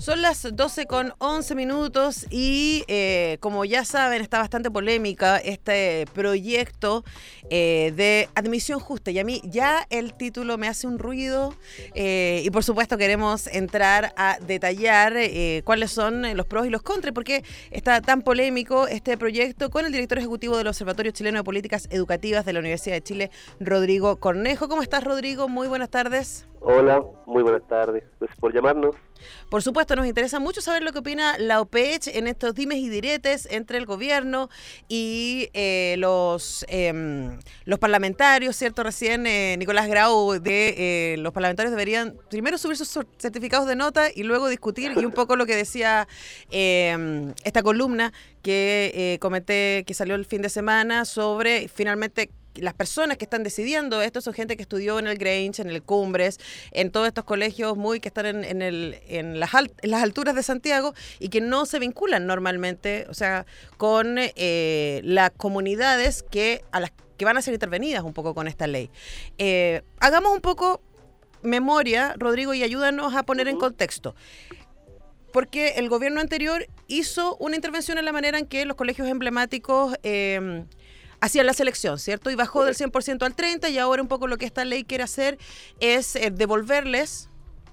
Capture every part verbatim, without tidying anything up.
Son las doce con once minutos y eh, como ya saben está bastante polémica este proyecto eh, de admisión justa y a mí ya el título me hace un ruido eh, y por supuesto queremos entrar a detallar eh, cuáles son los pros y los contras, porque está tan polémico este proyecto con el director ejecutivo del Observatorio Chileno de Políticas Educativas de la Universidad de Chile, Rodrigo Cornejo. ¿Cómo estás, Rodrigo? Muy buenas tardes. Hola, muy buenas tardes. Gracias por llamarnos. Por supuesto, nos interesa mucho saber lo que opina la O P E C en estos dimes y diretes entre el gobierno y eh, los eh, los parlamentarios, ¿cierto? Recién eh, Nicolás Grau de eh, los parlamentarios deberían primero subir sus certificados de nota y luego discutir, y un poco lo que decía eh, esta columna que eh, comenté que salió el fin de semana sobre finalmente las personas que están decidiendo esto son gente que estudió en el Grange, en el Cumbres, en todos estos colegios muy que están en, en, el, en, las, alt, en las alturas de Santiago y que no se vinculan normalmente, o sea, con eh, las comunidades que a las que van a ser intervenidas un poco con esta ley. Eh, hagamos un poco memoria, Rodrigo, y ayúdanos a poner en contexto. Porque el gobierno anterior hizo una intervención en la manera en que los colegios emblemáticos Eh, hacían la selección, ¿cierto? Y bajó del cien por ciento al treinta por ciento y ahora un poco lo que esta ley quiere hacer es eh, devolverles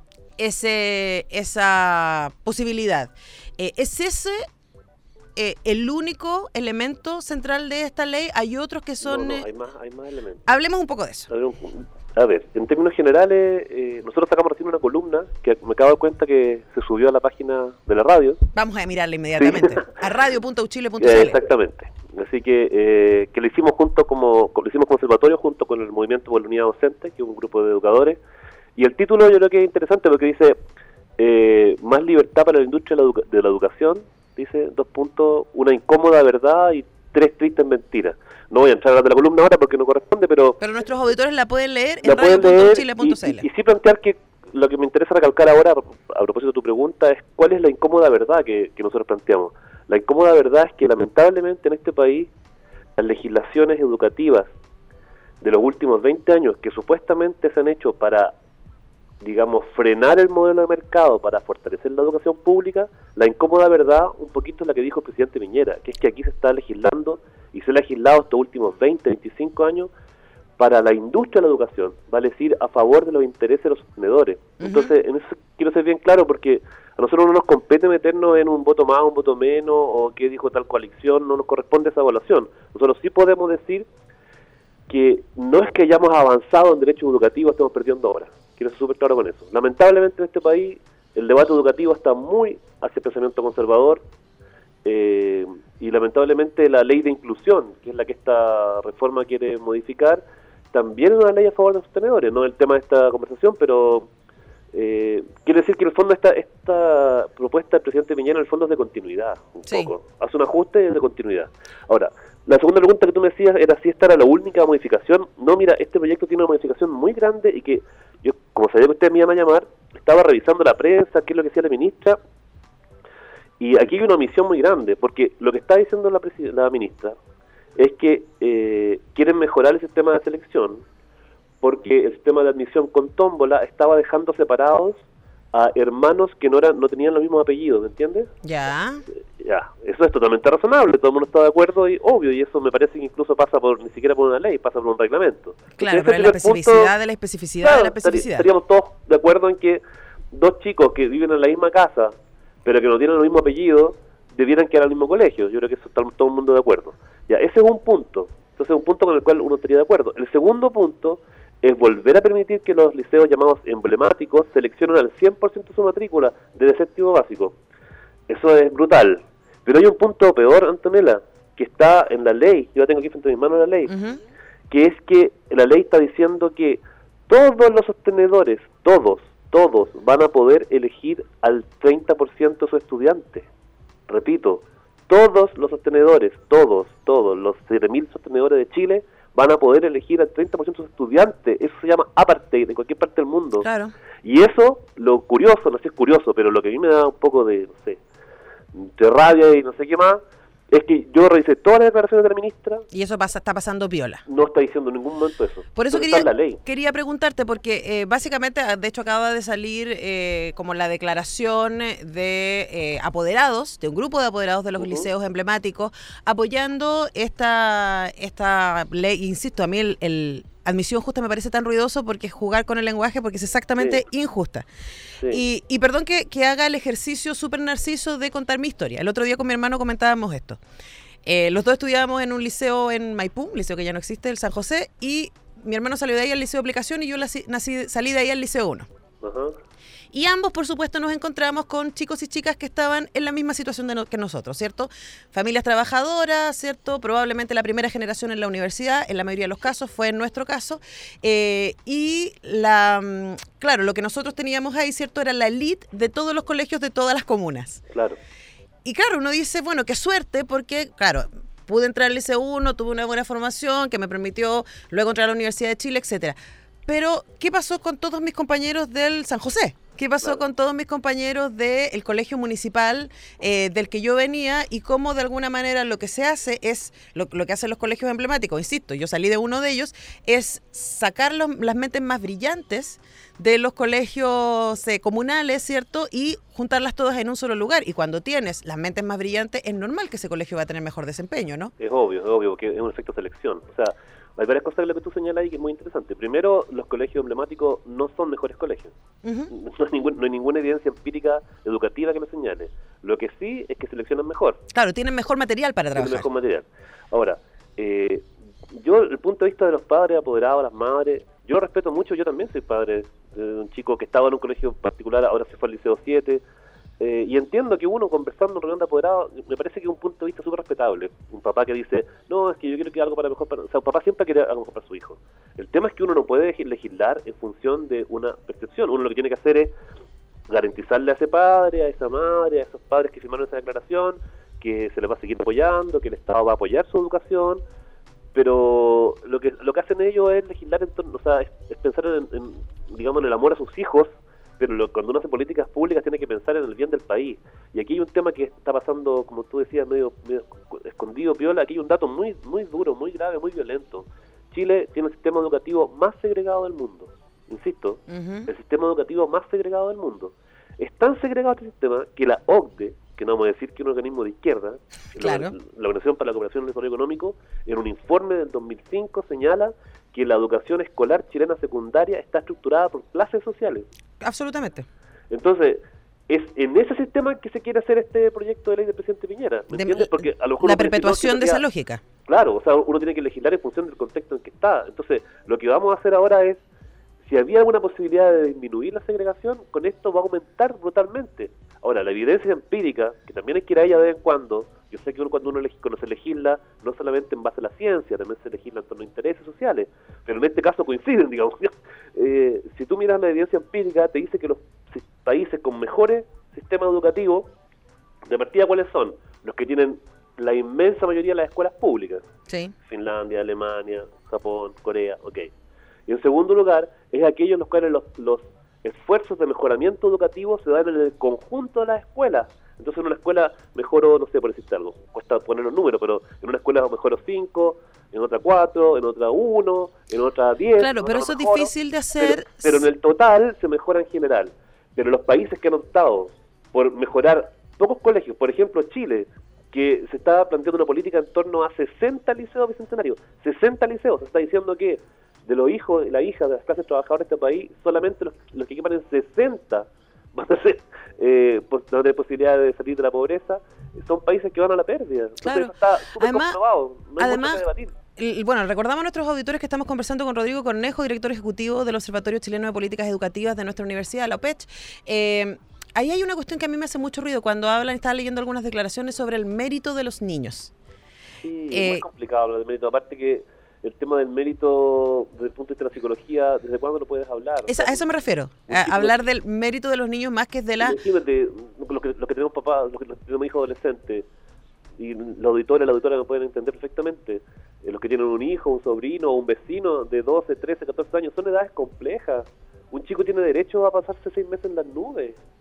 ese esa posibilidad. Eh, ¿Es ese eh, el único elemento central de esta ley? ¿Hay otros que son...? No, no, hay más, hay más elementos. Hablemos un poco de eso. A ver, en términos generales, eh, nosotros sacamos recién una columna que me acabo de dar cuenta que se subió a la página de la radio. Vamos a mirarla inmediatamente. Sí. A radio punto u chile punto c l. Exactamente. Así que eh, que lo hicimos junto como lo hicimos conservatorio junto con el Movimiento por la Unidad Docente, que es un grupo de educadores. Y el título yo creo que es interesante porque dice eh, más libertad para la industria de la, educa- de la educación, dice dos puntos, una incómoda verdad y tres tristes mentiras. No voy a entrar a la columna ahora porque no corresponde, pero... Pero nuestros auditores la pueden leer en radio punto u chile punto c l. Y, y, y sí plantear que lo que me interesa recalcar ahora, a propósito de tu pregunta, es cuál es la incómoda verdad que, que nosotros planteamos. La incómoda verdad es que lamentablemente en este país las legislaciones educativas de los últimos veinte años que supuestamente se han hecho para, digamos, frenar el modelo de mercado, para fortalecer la educación pública, la incómoda verdad un poquito es la que dijo el presidente Piñera, que es que aquí se está legislando y se ha legislado estos últimos veinte, veinticinco años para la industria de la educación, vale decir, a favor de los intereses de los sostenedores. Uh-huh. Entonces, en eso quiero ser bien claro porque a nosotros no nos compete meternos en un voto más, un voto menos, o qué dijo tal coalición, no nos corresponde esa evaluación. Nosotros sí podemos decir que no es que hayamos avanzado en derechos educativos, estamos perdiendo ahora. Quiero ser súper claro con eso. Lamentablemente en este país el debate educativo está muy hacia el pensamiento conservador, eh, y lamentablemente la ley de inclusión, que es la que esta reforma quiere modificar, también es una ley a favor de los sostenedores, no es el tema de esta conversación, pero eh, quiere decir que en el fondo esta, esta propuesta del presidente Piñera en el fondo es de continuidad, un sí. poco. Hace un ajuste y es de continuidad. Ahora, la segunda pregunta que tú me decías era si esta era la única modificación. No, mira, este proyecto tiene una modificación muy grande y que yo, como sabía que usted me iba a llamar, estaba revisando la prensa, qué es lo que decía la ministra, y aquí hay una omisión muy grande, porque lo que está diciendo la, presi- la ministra es que eh, quieren mejorar el sistema de selección porque el sistema de admisión con tómbola estaba dejando separados a hermanos que no eran no tenían los mismos apellidos, ¿me entiendes? Ya. Ya, eso es totalmente razonable, todo el mundo está de acuerdo y obvio, y eso me parece que incluso pasa por ni siquiera por una ley, pasa por un reglamento. Claro, pero es la especificidad punto, de la especificidad claro, de la especificidad. Estaríamos todos de acuerdo en que dos chicos que viven en la misma casa, pero que no tienen el mismo apellido, debieran quedar al mismo colegio. Yo creo que eso está todo el mundo de acuerdo. Ya, ese es un punto. Entonces es un punto con el cual uno estaría de acuerdo. El segundo punto es volver a permitir que los liceos llamados emblemáticos seleccionen al cien por ciento su matrícula desde séptimo básico. Eso es brutal. Pero hay un punto peor, Antonella, que está en la ley. Yo la tengo aquí frente a mis manos la ley. Uh-huh. Que es que la ley está diciendo que todos los sostenedores, todos, todos van a poder elegir al treinta por ciento de sus estudiantes. Repito, todos los sostenedores, todos, todos, los siete mil sostenedores de Chile van a poder elegir al treinta por ciento de sus estudiantes. Eso se llama apartheid en cualquier parte del mundo. Claro. Y eso, lo curioso, no sé si es curioso, pero lo que a mí me da un poco de, no sé, de rabia y no sé qué más, Es que yo revisé todas las declaraciones de la ministra. Y eso pasa, está pasando piola. No está diciendo en ningún momento eso. Por eso Entonces, quería, está en la ley. quería preguntarte, porque eh, básicamente, de hecho, acaba de salir eh, como la declaración de eh, apoderados, de un grupo de apoderados de los uh-huh. liceos emblemáticos, apoyando esta, esta ley. Insisto, a mí el, el admisión justa me parece tan ruidoso porque es jugar con el lenguaje, porque es exactamente sí. injusta. Sí. Y, y perdón que, que haga el ejercicio súper narciso de contar mi historia. El otro día con mi hermano comentábamos esto. Eh, los dos estudiábamos en un liceo en Maipú, un liceo que ya no existe, el San José, y mi hermano salió de ahí al liceo de aplicación y yo nací, nací, salí de ahí al liceo uno. Uh-huh. Y ambos, por supuesto, nos encontramos con chicos y chicas que estaban en la misma situación de no, que nosotros, ¿cierto? Familias trabajadoras, ¿cierto? Probablemente la primera generación en la universidad, en la mayoría de los casos, fue en nuestro caso. Eh, y, la claro, lo que nosotros teníamos ahí, ¿cierto? Era la elite de todos los colegios de todas las comunas. Claro. Y claro, uno dice, bueno, qué suerte, porque, claro, pude entrar al Liceo uno, tuve una buena formación que me permitió luego entrar a la Universidad de Chile, etcétera. Pero, ¿qué pasó con todos mis compañeros del San José? ¿Qué pasó claro. con todos mis compañeros del colegio municipal eh, del que yo venía? Y cómo de alguna manera lo que se hace es, lo, lo que hacen los colegios emblemáticos, insisto, yo salí de uno de ellos, es sacar los, las mentes más brillantes de los colegios eh, comunales, ¿cierto? Y juntarlas todas en un solo lugar. Y cuando tienes las mentes más brillantes, es normal que ese colegio va a tener mejor desempeño, ¿no? Es obvio, es obvio, porque es un efecto de selección. O sea, hay varias cosas de lo que tú señalas ahí que es muy interesante. Primero, los colegios emblemáticos no son mejores colegios. Uh-huh. No hay, ningún, no hay ninguna evidencia empírica educativa que lo señale. Lo que sí es que seleccionan mejor. Claro, tienen mejor material para trabajar. Tienen mejor material. Ahora, eh, yo, el punto de vista de los padres, apoderados, las madres, yo lo respeto mucho. Yo también soy padre de un chico que estaba en un colegio particular, ahora se fue al Liceo siete. Eh, y entiendo que uno, conversando en reunión de apoderados, me parece que es un punto de vista súper respetable. Un papá que dice, no, es que yo quiero que algo para mejor para... O sea, un papá siempre quiere algo mejor para su hijo. El tema es que uno no puede legislar en función de una percepción. Uno lo que tiene que hacer es garantizarle a ese padre, a esa madre, a esos padres que firmaron esa declaración, que se les va a seguir apoyando, que el Estado va a apoyar su educación. Pero lo que lo que hacen ellos es legislar en torno, o sea, es, es pensar en, en, digamos, en el amor a sus hijos. Pero lo, cuando uno hace políticas públicas tiene que pensar en el bien del país. Y aquí hay un tema que está pasando, como tú decías, medio, medio escondido, piola. Aquí hay un dato muy muy duro, muy grave, muy violento. Chile tiene el sistema educativo más segregado del mundo. Insisto, uh-huh. el sistema educativo más segregado del mundo. Es tan segregado este sistema que la O C D E, que no vamos a decir que es un organismo de izquierda, claro. la, la Organización para la Cooperación y el Desarrollo Económico, en un informe del dos mil cinco señala que la educación escolar chilena secundaria está estructurada por clases sociales. Absolutamente. Entonces, es en ese sistema que se quiere hacer este proyecto de ley del presidente Piñera. ¿Me de, entiendes? Porque a lo mejor la perpetuación no, de esa lógica. Claro, o sea, uno tiene que legislar en función del contexto en que está. Entonces, lo que vamos a hacer ahora es, si había alguna posibilidad de disminuir la segregación, con esto va a aumentar brutalmente. Ahora, la evidencia empírica, que también hay que ir a ella de vez en cuando, yo sé que uno cuando uno cuando se legisla, no solamente en base a la ciencia, también se legisla en torno a intereses sociales, pero en este caso coinciden, digamos. Eh, si tú miras la evidencia empírica, te dice que los países con mejores sistemas educativos, de partida, ¿cuáles son? Los que tienen la inmensa mayoría de las escuelas públicas. Sí. Finlandia, Alemania, Japón, Corea, ok. Y en segundo lugar, es aquellos en los cuales los, los esfuerzos de mejoramiento educativo se dan en el conjunto de las escuelas. Entonces en una escuela mejoro, no sé, por decirte algo, cuesta poner los números, pero en una escuela mejoro cinco, en otra cuatro, en otra uno, en otra diez. Claro, pero eso mejoro, es difícil de hacer. Pero, pero en el total se mejora en general. Pero los países que han optado por mejorar pocos colegios, por ejemplo Chile, que se está planteando una política en torno a sesenta liceos bicentenarios, sesenta liceos, se está diciendo que de los hijos y las hijas de las clases trabajadoras de este país, solamente los, los que equipan en sesenta van a ser, eh, pues, no tener posibilidad de salir de la pobreza. Son países que van a la pérdida. Entonces, claro. Eso está súper comprobado. No hay además, mucho que debatir. Y bueno, recordamos a nuestros auditores que estamos conversando con Rodrigo Cornejo, director ejecutivo del Observatorio Chileno de Políticas Educativas de nuestra universidad, la O P E C H. Eh, ahí hay una cuestión que a mí me hace mucho ruido cuando hablan, estaba leyendo algunas declaraciones sobre el mérito de los niños. Sí, eh, es muy complicado hablar del mérito. Aparte que el tema del mérito desde el punto de vista de la psicología, ¿desde cuándo lo puedes hablar? Esa, a eso me refiero, a hablar del mérito de los niños más que de la... Imagínate, los que, los que tenemos papás, los que, los que tenemos hijos adolescentes, y los auditores, la auditora me pueden entender perfectamente, eh, los que tienen un hijo, un sobrino o un vecino de doce, trece, catorce años, son edades complejas. Un chico tiene derecho a pasarse seis meses en las nubes.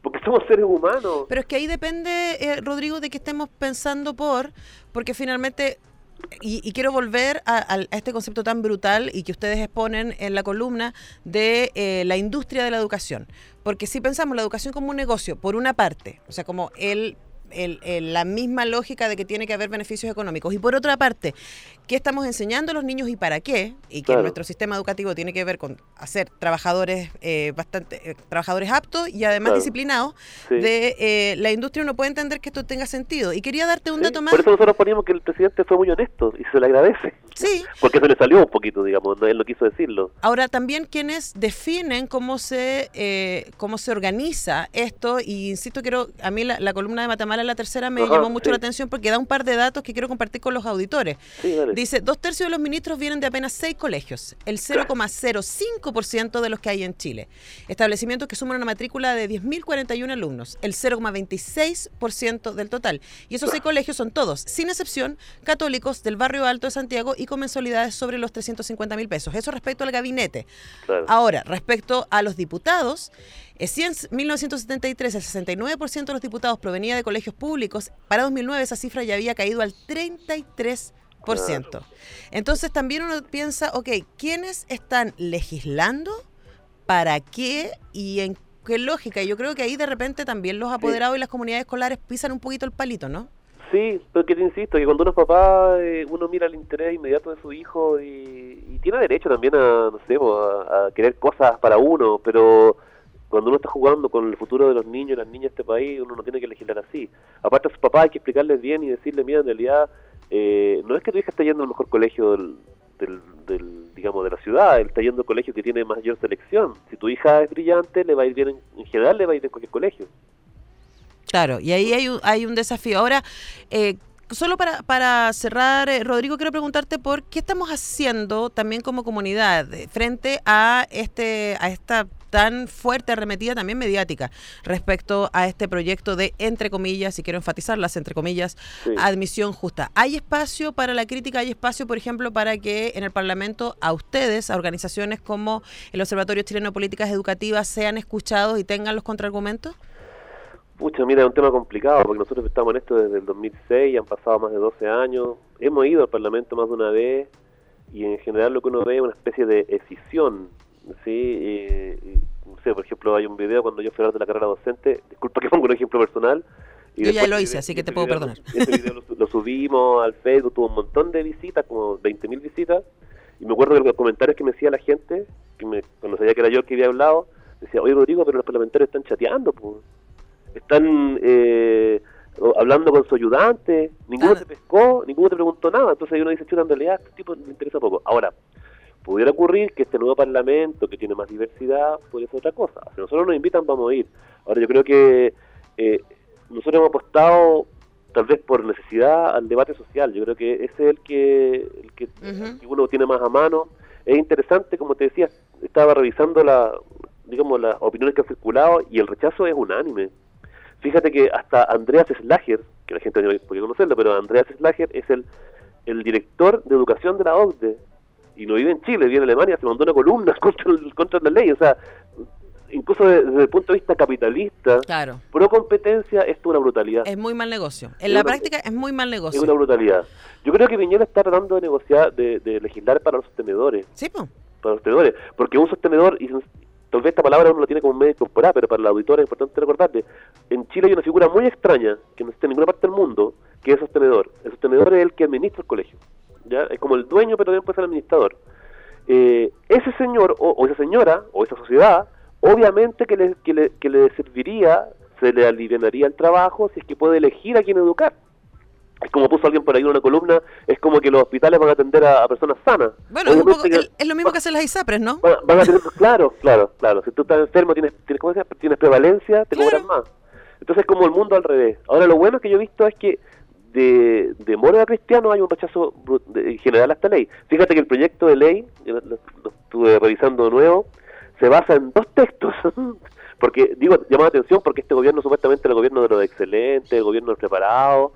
porque somos seres humanos. Pero es que ahí depende, eh, Rodrigo, de que estemos pensando por, porque finalmente, y, y quiero volver a, a, a este concepto tan brutal y que ustedes exponen en la columna de eh, la industria de la educación. Porque si pensamos la educación como un negocio, por una parte, o sea, como el... El, el, la misma lógica de que tiene que haber beneficios económicos. Y por otra parte, ¿qué estamos enseñando a los niños y para qué? Y que claro. nuestro sistema educativo tiene que ver con hacer trabajadores eh, bastante eh, trabajadores aptos y además claro. disciplinados sí. de eh, la industria. Uno puede entender que esto tenga sentido. Y quería darte un sí, dato más. Por eso nosotros poníamos que el presidente fue muy honesto y se le agradece. Sí. Porque se le salió un poquito, digamos, él no quiso decirlo. Ahora, también quienes definen cómo se eh, cómo se organiza esto, y insisto, quiero a mí la, la columna de Matamala, la tercera, me Ajá, llamó mucho sí. la atención porque da un par de datos que quiero compartir con los auditores. Sí, dice, dos tercios de los ministros vienen de apenas seis colegios, el cero coma cero cinco por ciento de los que hay en Chile. Establecimientos que suman una matrícula de diez mil cuarenta y uno alumnos, el cero coma veintiséis por ciento del total. Y esos seis colegios son todos, sin excepción, católicos del barrio alto de Santiago y con mensualidades sobre los trescientos cincuenta mil pesos. Eso respecto al gabinete. Claro. Ahora, respecto a los diputados, si en mil novecientos setenta y tres el sesenta y nueve por ciento de los diputados provenía de colegios públicos, para dos mil nueve esa cifra ya había caído al treinta y tres por ciento. Claro. Entonces también uno piensa, ok, ¿quiénes están legislando? ¿Para qué? ¿Y en qué lógica? Y yo creo que ahí de repente también los apoderados sí. y las comunidades escolares pisan un poquito el palito, ¿no? Sí, porque te insisto, que cuando uno es papá, eh, uno mira el interés inmediato de su hijo y, y tiene derecho también a, no sé, a, a querer cosas para uno, pero cuando uno está jugando con el futuro de los niños y las niñas de este país, uno no tiene que legislar así. Aparte a sus papás hay que explicarles bien y decirle, mira, en realidad, eh, no es que tu hija esté yendo al mejor colegio del, del, del, digamos, de la ciudad, él está yendo al colegio que tiene mayor selección. Si tu hija es brillante, le va a ir bien, en, en general le va a ir en cualquier colegio. Claro, y ahí hay un, hay un desafío. Ahora, eh, solo para, para cerrar, eh, Rodrigo, quiero preguntarte por qué estamos haciendo también como comunidad frente a este a esta tan fuerte arremetida también mediática respecto a este proyecto de, entre comillas, y quiero enfatizar las entre comillas, sí. admisión justa. ¿Hay espacio para la crítica? ¿Hay espacio, por ejemplo, para que en el Parlamento a ustedes, a organizaciones como el Observatorio Chileno de Políticas Educativas, sean escuchados y tengan los contraargumentos? Pucha, mira, es un tema complicado, porque nosotros estamos en esto desde el dos mil seis, han pasado más de doce años, hemos ido al Parlamento más de una vez, y en general lo que uno ve es una especie de escisión, ¿sí? Eh, y, no sé, por ejemplo, hay un video cuando yo fui a hablar de la carrera docente, disculpa que pongo un ejemplo personal. Y yo ya lo hice, video, así que te puedo video, perdonar. Ese video lo, lo subimos al Facebook, tuvo un montón de visitas, como veinte mil visitas, y me acuerdo de los comentarios que me decía la gente, que me, cuando sabía que era yo el que había hablado, decía, oye Rodrigo, pero los parlamentarios están chateando, pues. Están eh, hablando con su ayudante, ninguno claro. te pescó, ninguno te preguntó nada, entonces uno dice, chuta, en realidad, este tipo le interesa poco. Ahora, pudiera ocurrir que este nuevo parlamento, que tiene más diversidad, podría ser otra cosa. Si nosotros nos invitan, vamos a ir. Ahora, yo creo que eh, nosotros hemos apostado, tal vez por necesidad, al debate social. Yo creo que ese es el que, el que, uh-huh. el que uno tiene más a mano. Es interesante, como te decía, estaba revisando la, digamos, las opiniones que han circulado y el rechazo es unánime. Fíjate que hasta Andreas Schlager, que la gente no puede conocerlo, pero Andreas Schlager es el, el director de educación de la O C D E y no vive en Chile, vive en Alemania, se mandó una columna contra, el, contra la ley, o sea, incluso desde, desde el punto de vista capitalista, claro. pro competencia, esto es una brutalidad. Es muy mal negocio, en es la una, práctica es muy mal negocio. Es una brutalidad. Yo creo que Piñera está tratando de negociar, de, de legislar para los sostenedores. Sí, pues. Para los sostenedores, porque un sostenedor, y tal vez esta palabra uno la tiene como medio incorporada, pero para la auditora es importante recordarte, en Chile hay una figura muy extraña, que no existe en ninguna parte del mundo, que es sostenedor. El sostenedor es el que administra el colegio, ¿ya? Es como el dueño, pero también puede ser el administrador. Eh, ese señor, o, o esa señora, o esa sociedad, obviamente que le, que, le, que le serviría, se le alivianaría el trabajo si es que puede elegir a quién educar. Es como puso alguien por ahí en una columna, es como que los hospitales van a atender a, a personas sanas. Bueno, es, un poco, que, es lo mismo que hacen las ISAPRES, ¿no? Van, van a tener, claro, claro, claro. Si tú estás enfermo, tienes, tienes, ¿cómo se llama? Tienes prevalencia, te claro. cobran más. Entonces es como el mundo al revés. Ahora lo bueno que yo he visto es que de, de modo a cristiano hay un rechazo en general a esta ley. Fíjate que el proyecto de ley, yo lo, lo estuve revisando de nuevo, se basa en dos textos. Porque, digo, llama la atención porque este gobierno supuestamente es el gobierno de los excelentes, el gobierno de los preparados.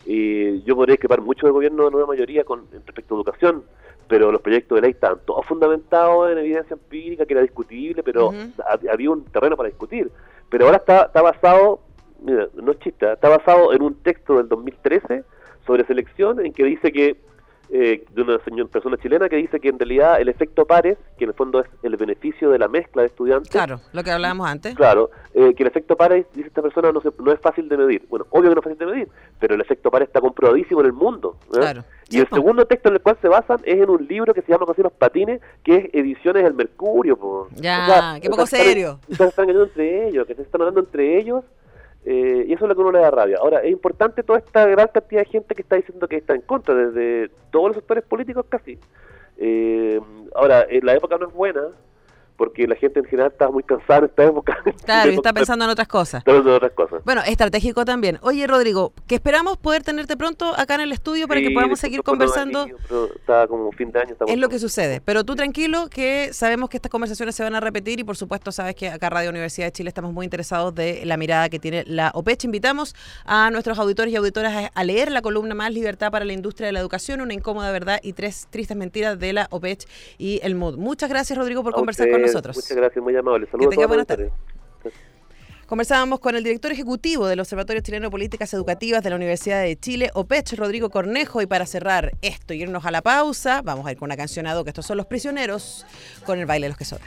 Y yo podría discrepar mucho del gobierno de nueva mayoría con respecto a educación, pero los proyectos de ley estaban todos fundamentados en evidencia empírica que era discutible, pero uh-huh. había un terreno para discutir. pero ahora está, está basado, mira, no es chiste, está basado en un texto del dos mil trece sobre selección en que dice que, eh, de una señora, persona chilena que dice que en realidad el efecto pares, que en el fondo es el beneficio de la mezcla de estudiantes. Claro, lo que hablábamos antes. Claro, eh, que el efecto pares, dice esta persona, no, se, no es fácil de medir. Bueno, obvio que no es fácil de medir, pero el efecto pares está comprobadísimo en el mundo. ¿eh? Claro. Y el segundo texto en el cual se basan es en un libro que se llama Así los patines, que es Ediciones del Mercurio. Po. Ya, o sea, qué poco están, serio. Se están engañando entre ellos, que se están hablando entre ellos, eh, y eso es lo que uno le da rabia. Ahora, es importante toda esta gran cantidad de gente que está diciendo que está en contra, desde todos los sectores políticos casi. Eh, ahora, eh, la época no es buena, porque la gente en general está muy cansada en esta época. Claro, y está pensando en otras cosas. Está pensando en otras cosas. Bueno, estratégico también. Oye, Rodrigo, que esperamos poder tenerte pronto acá en el estudio para Sí, que podamos seguir conversando. Niño, pero está como fin de año. Es lo que sucede. Pero tú tranquilo, que sabemos que estas conversaciones se van a repetir y por supuesto sabes que acá Radio Universidad de Chile estamos muy interesados de la mirada que tiene la O P E C. Invitamos a nuestros auditores y auditoras a, a leer la columna Más Libertad para la Industria de la Educación, una incómoda verdad y tres tristes mentiras de la O P E C y el M U D. Muchas gracias, Rodrigo, por a conversar usted, con nosotros. Muchas gracias, muy amable. Saludos que tenga a todos. Buenas tardes. Conversábamos con el director ejecutivo del Observatorio Chileno de Políticas Educativas de la Universidad de Chile, O P E C, Rodrigo Cornejo. Y para cerrar esto y irnos a la pausa, vamos a ir con una canción ad hoc, estos son Los Prisioneros, con El Baile de los que sobran.